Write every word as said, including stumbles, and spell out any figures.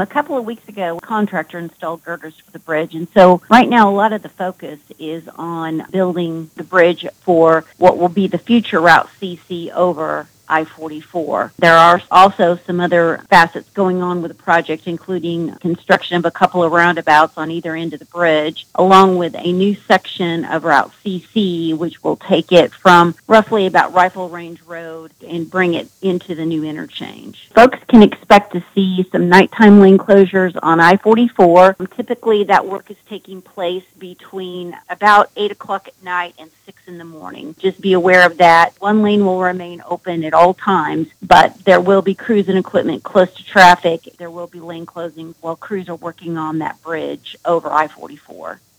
A couple of weeks ago, a contractor installed girders for the bridge, and so right now a lot of the focus is on building the bridge for what will be the future Route C C over I forty-four. There are also some other facets going on with the project, including construction of a couple of roundabouts on either end of the bridge, along with a new section of Route C C, which will take it from roughly about Rifle Range Road and bring it into the new interchange. Folks can expect to see some nighttime lane closures on I forty-four. Typically, that work is taking place between about eight o'clock at night and six in the morning. Just be aware of that. One lane will remain open at all times, but there will be crews and equipment close to traffic. There will be lane closings while crews are working on that bridge over I forty-four.